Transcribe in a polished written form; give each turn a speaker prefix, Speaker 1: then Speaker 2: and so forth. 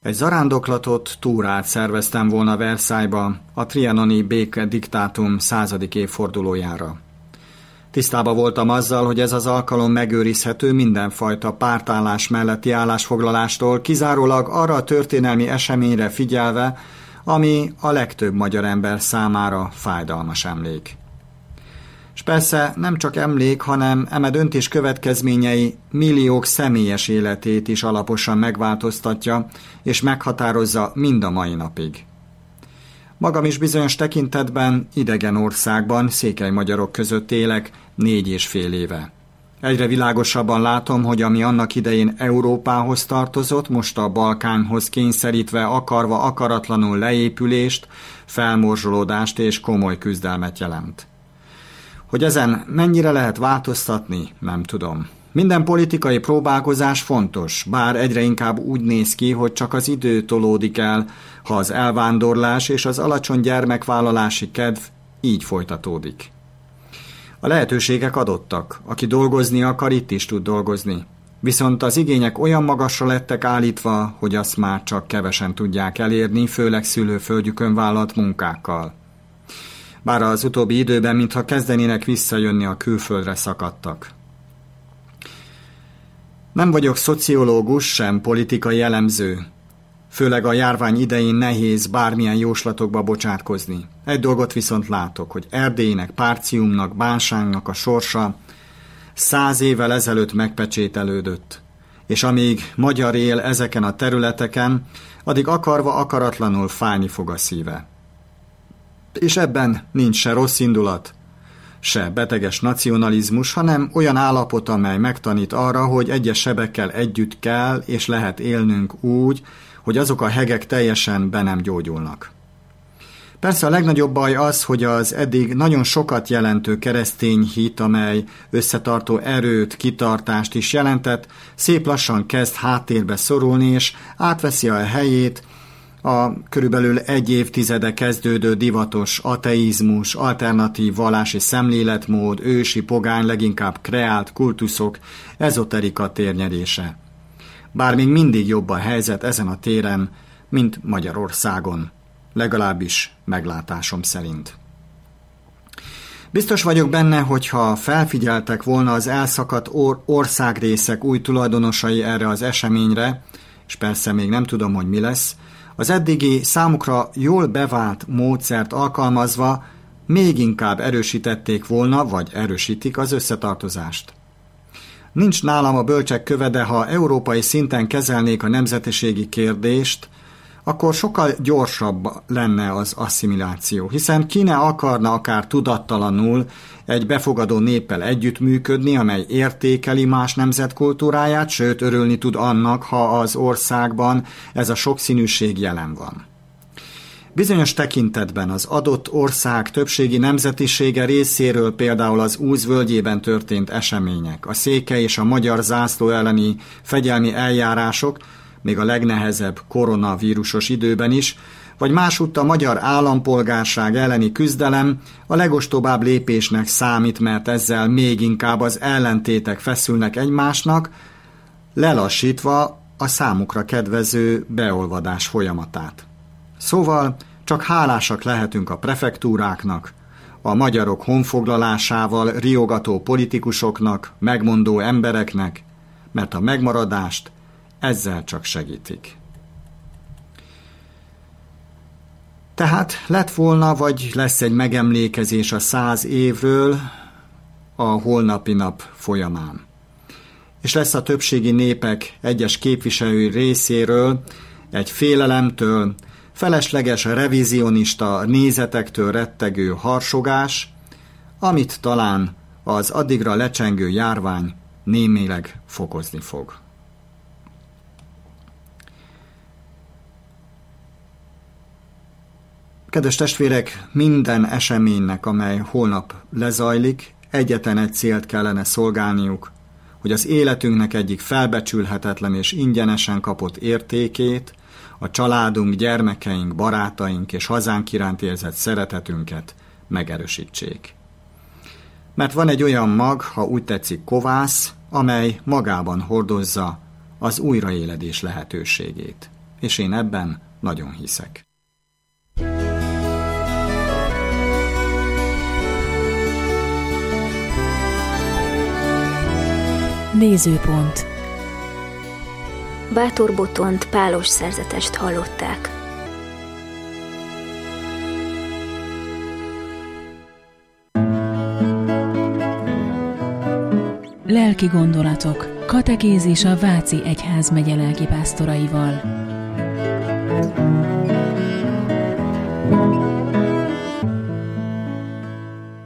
Speaker 1: Egy zarándoklatot túrát szerveztem volna Versailles-ba a trianoni békediktátum 100. évfordulójára. Tisztában voltam azzal, hogy ez az alkalom megőrizhető mindenfajta pártállás melletti állásfoglalástól, kizárólag arra a történelmi eseményre figyelve, ami a legtöbb magyar ember számára fájdalmas emlék. És persze nem csak emlék, hanem eme döntés következményei milliók személyes életét is alaposan megváltoztatja, és meghatározza mind a mai napig. Magam is bizonyos tekintetben idegen országban, székely magyarok között élek 4,5 éve. Egyre világosabban látom, hogy ami annak idején Európához tartozott, most a Balkánhoz kényszerítve akarva akaratlanul leépülést, felmorzsolódást és komoly küzdelmet jelent. Hogy ezen mennyire lehet változtatni, nem tudom. Minden politikai próbálkozás fontos, bár egyre inkább úgy néz ki, hogy csak az idő tolódik el, ha az elvándorlás és az alacsony gyermekvállalási kedv így folytatódik. A lehetőségek adottak, aki dolgozni akar, itt is tud dolgozni. Viszont az igények olyan magasra lettek állítva, hogy azt már csak kevesen tudják elérni, főleg szülőföldjükön vállalt munkákkal. Bár az utóbbi időben, mintha kezdenének visszajönni, a külföldre szakadtak. Nem vagyok szociológus, sem politikai elemző. Főleg a járvány idején nehéz bármilyen jóslatokba bocsátkozni. Egy dolgot viszont látok, hogy Erdélynek, Párciumnak, Bánságnak a sorsa 100 évvel ezelőtt megpecsételődött. És amíg magyar él ezeken a területeken, addig akarva akaratlanul fájni fog a szíve. És ebben nincs se rossz indulat, se beteges nacionalizmus, hanem olyan állapot, amely megtanít arra, hogy egyes sebekkel együtt kell és lehet élnünk úgy, hogy azok a hegek teljesen be nem gyógyulnak. Persze a legnagyobb baj az, hogy az eddig nagyon sokat jelentő keresztény hit, amely összetartó erőt, kitartást is jelentett, szép lassan kezd háttérbe szorulni, és átveszi a helyét a körülbelül 1 évtizede kezdődő divatos ateizmus, alternatív vallási szemléletmód, ősi, pogány, leginkább kreált kultuszok, ezoterika térnyerése. Bár még mindig jobb a helyzet ezen a téren, mint Magyarországon, legalábbis meglátásom szerint. Biztos vagyok benne, hogy ha felfigyeltek volna az elszakadt országrészek új tulajdonosai erre az eseményre, és persze még nem tudom, hogy mi lesz, az eddigi számukra jól bevált módszert alkalmazva még inkább erősítették volna, vagy erősítik az összetartozást. Nincs nálam a bölcsek köve, de ha európai szinten kezelnék a nemzetiségi kérdést, akkor sokkal gyorsabb lenne az asszimiláció, hiszen ki ne akarna akár tudattalanul egy befogadó néppel együttműködni, amely értékeli más nemzetkultúráját, sőt örülni tud annak, ha az országban ez a sokszínűség jelen van. Bizonyos tekintetben az adott ország többségi nemzetisége részéről például az Úz völgyében történt események, a székely és a magyar zászló elleni fegyelmi eljárások, még a legnehezebb koronavírusos időben is, vagy másútt a magyar állampolgárság elleni küzdelem a legostobább lépésnek számít, mert ezzel még inkább az ellentétek feszülnek egymásnak, lelassítva a számukra kedvező beolvadás folyamatát. Szóval csak hálásak lehetünk a prefektúráknak, a magyarok honfoglalásával riogató politikusoknak, megmondó embereknek, mert a megmaradást ezzel csak segítik. Tehát lett volna, vagy lesz egy megemlékezés a 100 évről a holnapi nap folyamán. És lesz a többségi népek egyes képviselői részéről egy félelemtől, felesleges revizionista nézetektől rettegő harsogás, amit talán az addigra lecsengő járvány némileg fokozni fog. Kedves testvérek, minden eseménynek, amely holnap lezajlik, egyetlen egy célt kellene szolgálniuk, hogy az életünknek egyik felbecsülhetetlen és ingyenesen kapott értékét, a családunk, gyermekeink, barátaink és hazánk iránt érzett szeretetünket megerősítsék. Mert van egy olyan mag, ha úgy tetszik kovász, amely magában hordozza az újraéledés lehetőségét. és én ebben nagyon hiszek.
Speaker 2: Nézőpont.
Speaker 3: Bátor Botont pálos szerzetest hallották.
Speaker 2: Lelki gondolatok. Katekézis a Váci Egyházmegye lelkipásztoraival.